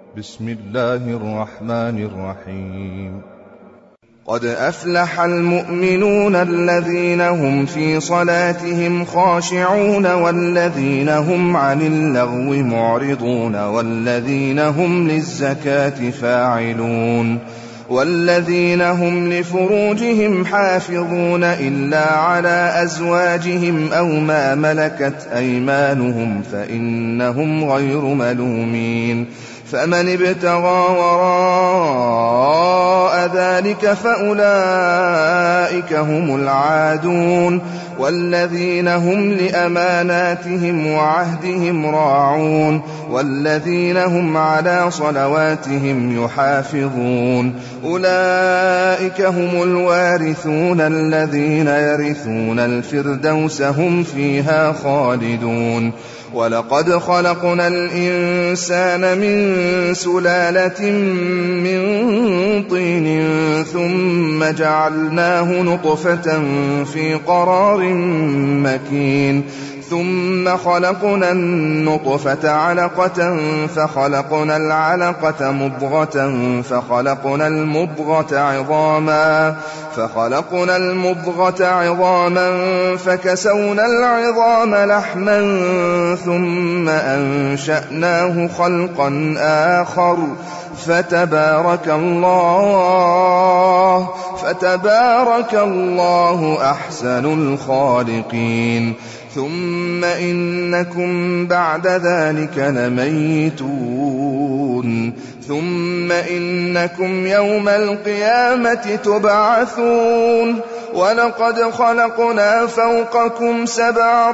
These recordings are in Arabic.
بسم الله الرحمن الرحيم. قد أفلح المؤمنون الذين هم في صلاتهم خاشعون والذين هم عن اللغو معرضون والذين هم للزكاة فاعلون والذين هم لفروجهم حافظون إلا على أزواجهم أو ما ملكت أيمانهم فإنهم غير ملومين فمن ابتغى وراء ذلك فأولئك هم العادون والذين هم لأماناتهم وعهدهم راعون والذين هم على صلواتهم يحافظون أولئك هم الوارثون الذين يرثون الفردوس هم فيها خالدون ولقد خلقنا الإنسان من سلالة من طين ثم جعلناه نطفة في قرار مكين ثم خلقنا النطفة علقة فخلقنا العلقة مضغة فخلقنا المضغة عظاما فكسونا العظام لحما ثم أنشأناه خلقا آخر فتبارك الله أحسن الخالقين ثم إنكم بعد ذلك لميتون ثم إنكم يوم القيامة تبعثون ولقد خلقنا فوقكم 7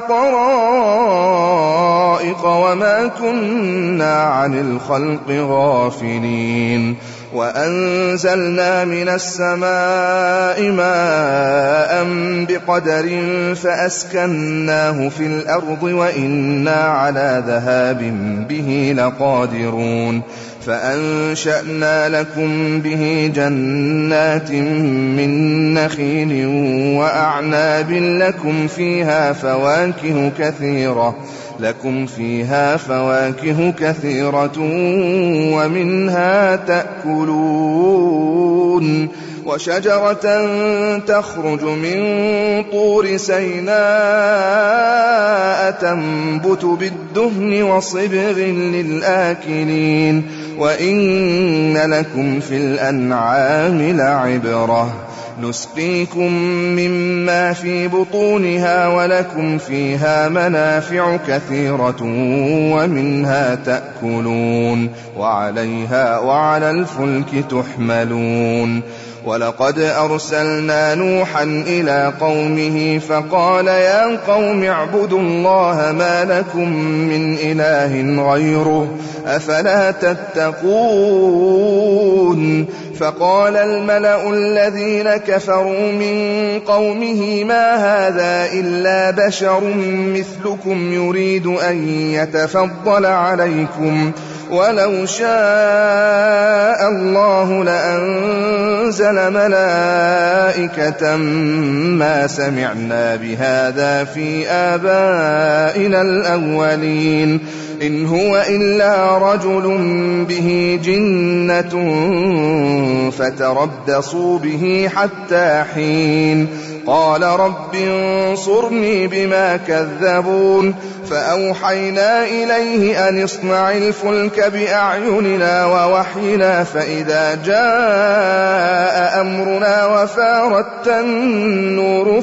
طرائق وما كنا عن الخلق غافلين وأنزلنا من السماء ماء بقدر فأسكناه في الأرض وإنا على ذهاب به لقادرون فأنشأنا لكم به جنات من نخيل وأعناب لكم فيها فواكه كثيرة ومنها تأكلون وشجرة تخرج من طور سيناء تنبت بالدهن وصبغ للآكلين وإن لكم في الأنعام لعبرة نسقيكم مما في بطونها ولكم فيها منافع كثيرة ومنها تأكلون وعليها وعلى الفلك تحملون ولقد أرسلنا نوحا إلى قومه فقال يا قوم اعبدوا الله ما لكم من إله غيره أفلا تتقون فقال الملأ الذين كفروا من قومه ما هذا إلا بشر مثلكم يريد أن يتفضل عليكم ولو شاء الله لأنزل ملائكة ما سمعنا بهذا في آبائنا الأولين إن هو إلا رجل به جنة فتربصوا به حتى حين قال رب انصرني بما كذبون فأوحينا إليه أن اصنع الفلك بأعيننا ووحينا فإذا جاء أمرنا وفارت النور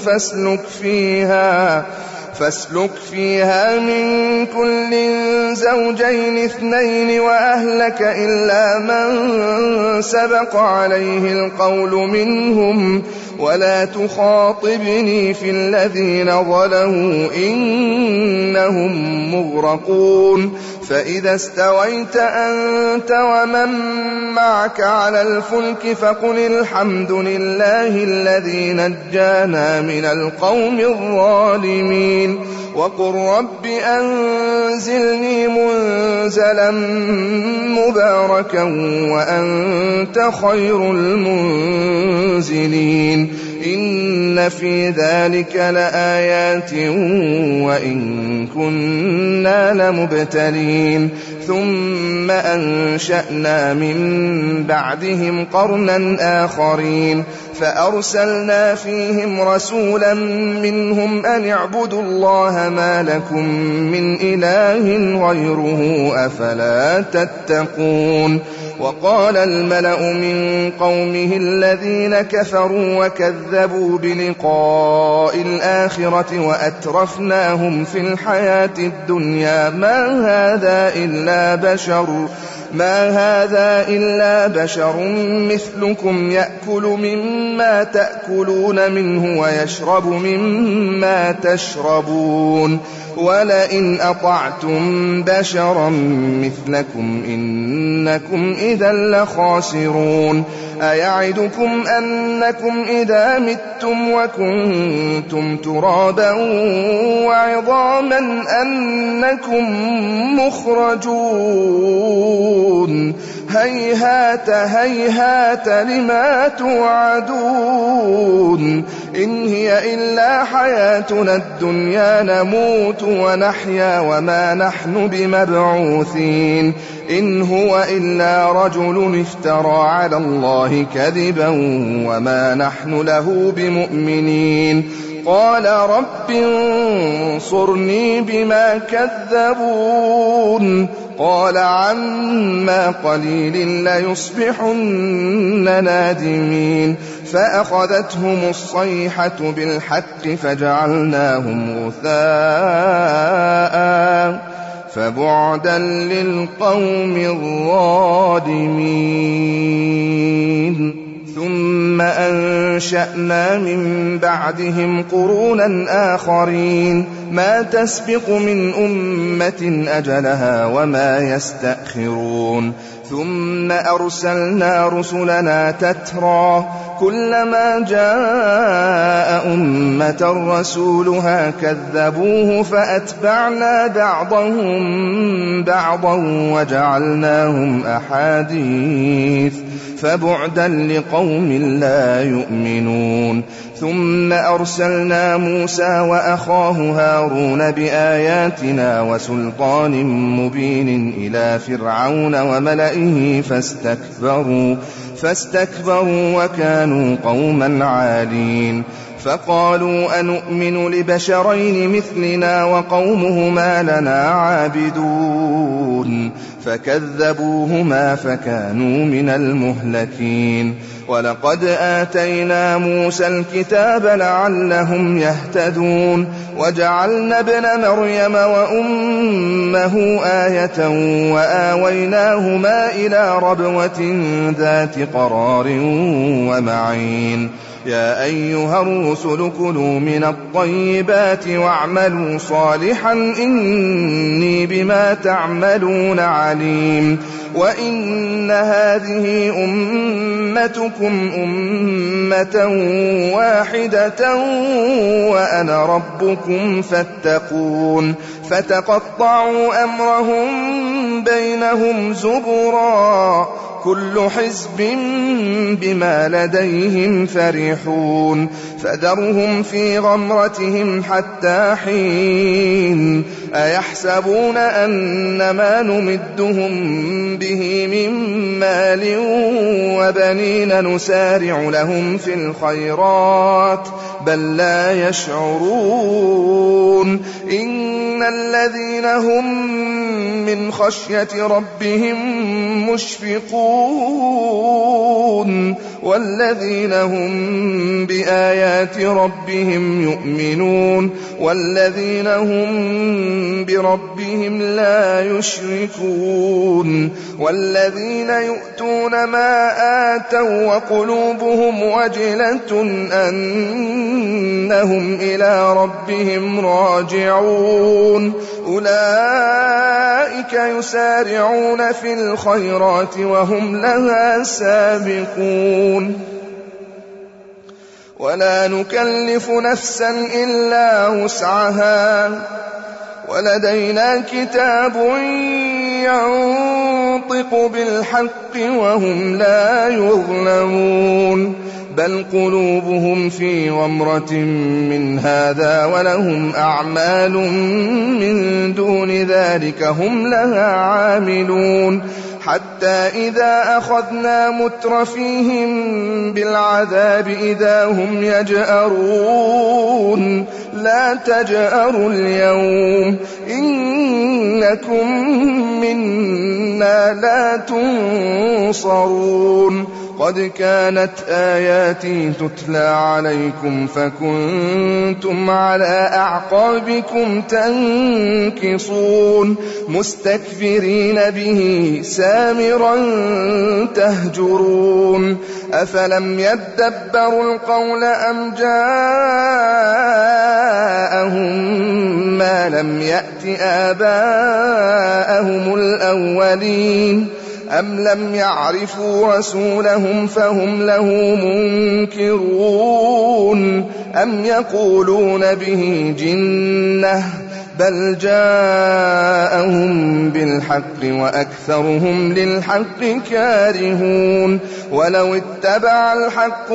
فاسلك فيها من كل زوجين 2 وأهلك إلا من سبق عليه القول منهم ولا تخاطبني في الذين ظلموا إنهم مغرقون فإذا استويت أنت ومن معك على الفلك فقل الحمد لله الذي نجانا من القوم الظالمين وقل رب أنزلني منزلا مباركا وأنت خير المنزلين إن في ذلك لآيات وإن كنا لمبتلين ثم أنشأنا من بعدهم قرنا آخرين فأرسلنا فيهم رسولا منهم أن اعبدوا الله ما لكم من إله غيره أفلا تتقون وقال الملأ من قومه الذين كفروا وكذبوا بلقاء الآخرة وأترفناهم في الحياة الدنيا ما هذا إلا بشر مثلكم يأكل مما تأكلون منه ويشرب مما تشربون ولئن أطعتم بشرا مثلكم إنكم إذا لخاسرون أيعدكم أنكم إذا متم وكنتم ترابا وعظاما أنكم مخرجون هيهات هيهات لما توعدون إن هي إلا حياتنا الدنيا نموت ونحيا وما نحن بمبعوثين إن هو إلا رجل افترى على الله كذبا وما نحن له بمؤمنين قال رب انصرني بما كذبون قال عما قليل ليصبحن نادمين فأخذتهم الصيحة بالحق فجعلناهم غثاء فبعدا للقوم الظالمين ثم أنشأنا من بعدهم قرونا آخرين ما تسبق من أمة أجلها وما يستأخرون ثم أرسلنا رسلنا تترى كلما جاء أمة رسولها كذبوه فأتبعنا بعضهم بعضا وجعلناهم أحاديث فبعدا لقوم لا يؤمنون ثم أرسلنا موسى وأخاه هارون بآياتنا وسلطان مبين إلى فرعون وملئه فاستكبروا وكانوا قوما عالين فقالوا أنؤمن لبشرين مثلنا وقومهما لنا عابدون فكذبوهما فكانوا من المهلكين ولقد آتينا موسى الكتاب لعلهم يهتدون وجعلنا ابن مريم وأمه آية وآويناهما إلى ربوة ذات قرار ومعين يا أيها الرسل كلوا من الطيبات واعملوا صالحا إني بما تعملون عليم وإن هذه أمتكم أمة واحدة وأنا ربكم فاتقون فتقطعوا أمرهم بينهم زبرا كل حزب بما لديهم فرحون فذرهم في غمرتهم حتى حين أيحسبون أن ما نمدهم به من مال وبنين نسارع لهم في الخيرات بل لا يشعرون إن الذين هم من خشية ربهم مشفقون والذين هم بآيات ربهم يؤمنون والذين هم بربهم لا يشركون والذين يؤتون ما آتوا وقلوبهم وجلة أنهم إلى ربهم راجعون أولئك يسارعون في الخيرات وهم لها سابقون ولا نكلف نفسا إلا وسعها ولدينا كتاب ينطق بالحق وهم لا يظلمون بل قلوبهم في غمرة من هذا ولهم أعمال من دون ذلك هم لها عاملون حتى إذا أخذنا مترفيهم بالعذاب إذا هم يجأرون لا تجأروا اليوم إنكم منا لا تنصرون قد كانت آياتي تتلى عليكم فكنتم على أعقابكم تنكصون مستكبرين به سامرا تهجرون أفلم يدبروا القول أم جاءهم ما لم يأت آباءهم الأولين أم لم يعرفوا رسولهم فهم له منكرون أم يقولون به جنة بل جاءهم بالحق وأكثرهم للحق كارهون ولو اتبع الحق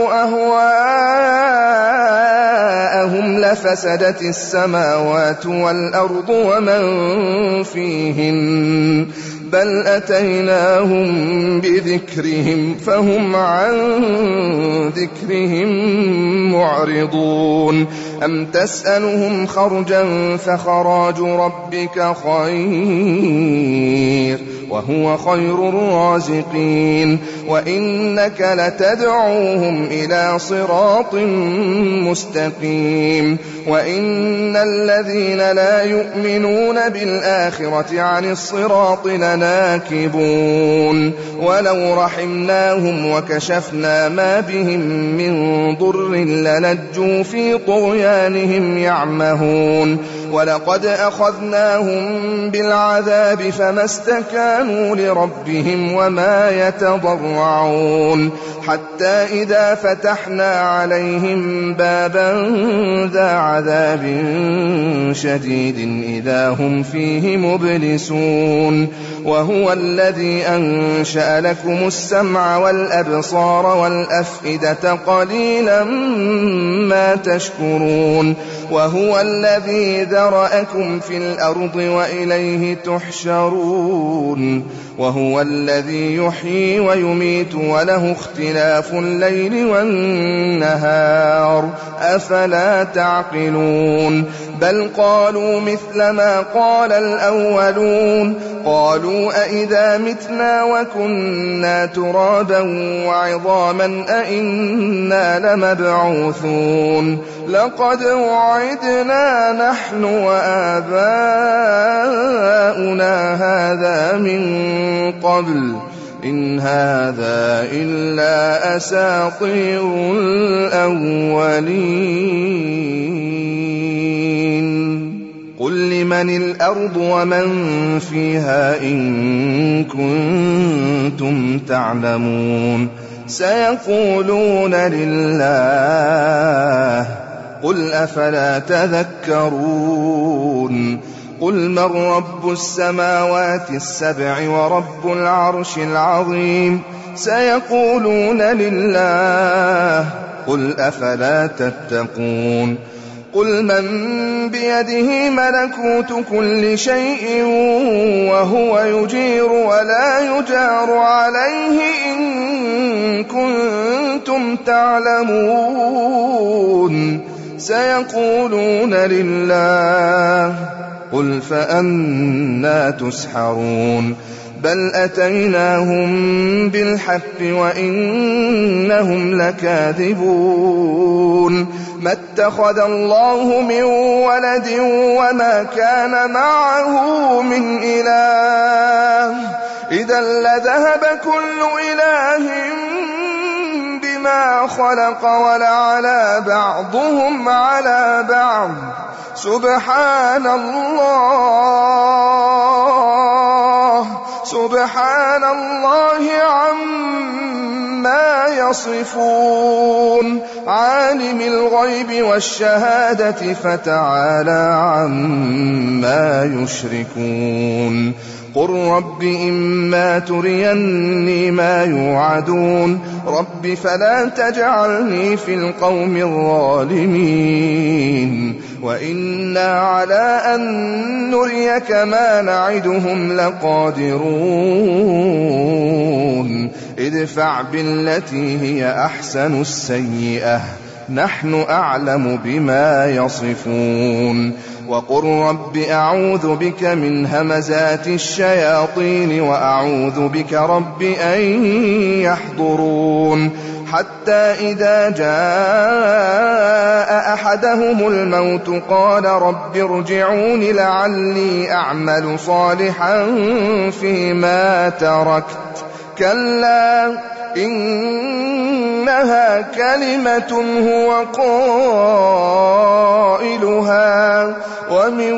أهواءهم لفسدت السماوات والأرض ومن فيهن بل أتيناهم بذكرهم فهم عن ذكرهم معرضون أم تسألهم خرجا فخراج ربك خير وهو خير الرازقين وإنك لتدعوهم إلى صراط مستقيم وإن الذين لا يؤمنون بالآخرة عن الصراط لناكبون ولو رحمناهم وكشفنا ما بهم من ضر للجوا في طغيانهم يعمهون ولقد أخذناهم بالعذاب فما استكانوا لربهم وما يتضرعون حتى إذا فتحنا عليهم بابا ذا عذاب شديد إذا هم فيه مبلسون وهو الذي أنشأ لكم السمع والأبصار والأفئدة قليلا ما تشكرون وهو الذي ذرأكم في الأرض وإليه تحشرون وهو الذي يحيي ويميت وله اختلاف الليل والنهار أفلا تعقلون بل قالوا مثل ما قال الأولون قالوا أئذا متنا وكنا ترابا وعظاما أئنا لمبعوثون لقد وعدنا نحن وآباؤنا هذا من قبل إن هذا إلا أساطير الأولين قل لمن الأرض ومن فيها إن كنتم تعلمون سيقولون لله قل أفلا تذكرون قل من رب السماوات السبع ورب العرش العظيم سيقولون لله قل أفلا تتقون قل من بيده ملكوت كل شيء وهو يجير ولا يجار عليه إن كنتم تعلمون سيقولون لله قل فأنى تسحرون بل أتيناهم بالحق وإنهم لكاذبون ما اتخذ الله من ولد وما كان معه من إله إذا لذهب كل إله بما خلق ولعلى بعضهم على بعض سبحان الله عما يصفون عالم الغيب والشهادة فتعالى عما يشركون قل رب إما تريني ما يوعدون رب فلا تجعلني في القوم الظالمين وإنا على أن نريك ما نعدهم لقادرون ادفع بالتي هي أحسن السيئة نحن أعلم بما يصفون وقل رب أعوذ بك من همزات الشياطين وأعوذ بك رب أن يحضرون حتى إذا جاء أحدهم الموت قال رب ارجعون لعلي أعمل صالحا فيما تركت كلا إنها كلمة هو قائلها ومن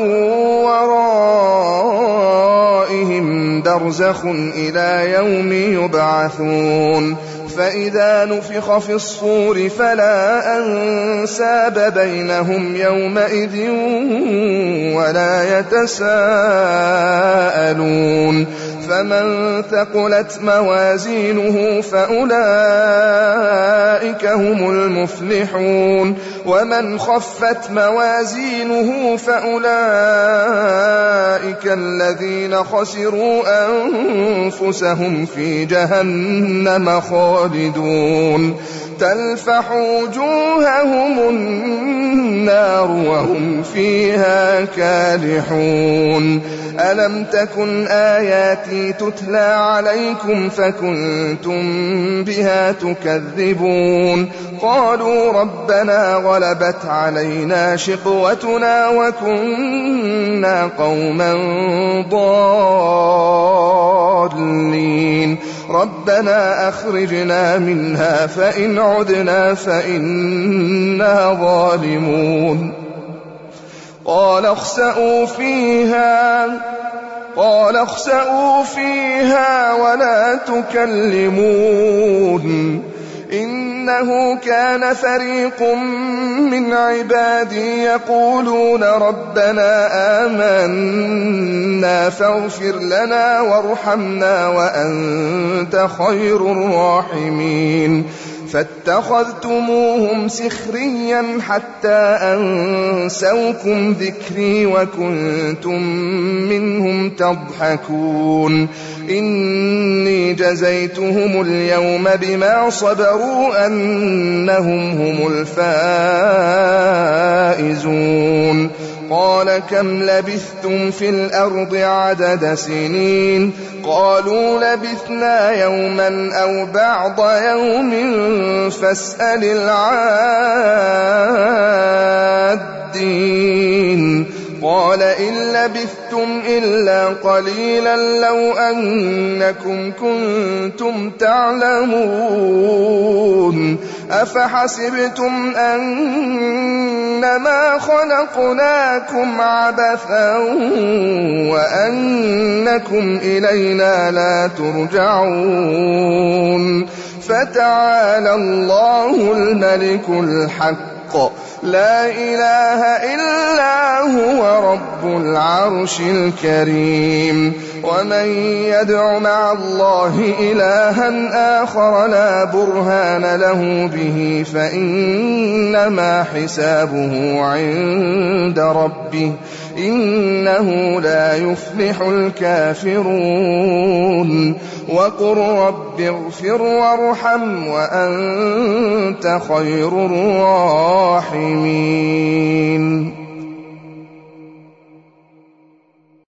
ورائهم برزخ إلى يوم يبعثون فإذا نفخ في الصور فلا أنساب بينهم يومئذ ولا يتساءلون فمن ثقلت موازينه فأولئك هم المفلحون ومن خفت موازينه فأولئك الذين خسروا أنفسهم في جهنم خالدون تلفح وجوههم النار وهم فيها كالحون ألم تكن آياتي تتلى عليكم فكنتم بها تكذبون قالوا ربنا غلبت علينا شقوتنا وكنا قوما ضالين ربنا أخرجنا منها فإن عدنا فإنا ظالمون قال اخسئوا فيها ولا تكلمون إنه كان فريق من عبادي يقولون ربنا آمنا فاغفر لنا وارحمنا وأنت خير الراحمين فاتخذتموهم سخريا حتى أنسوكم ذكري وكنتم منهم تضحكون إني جزيتهم اليوم بما صبروا أنهم هم الفائزون قال كم لبثتم في الأرض عدد سنين قالوا لبثنا يوما أو بعض يوم فاسأل العادين قال إن لبثتم إلا قليلا لو أنكم كنتم تعلمون أفحسبتم أنما خلقناكم عبثا وأنكم إلينا لا ترجعون فتعالى الله الملك الحق لا إله إلا هو رب العرش الكريم ومن يدع مع الله إلها آخر لا برهان له به فإنما حسابه عند ربه إنه لا يفلح الكافرون وقل رب اغفر وارحم وأنت خير الراحمين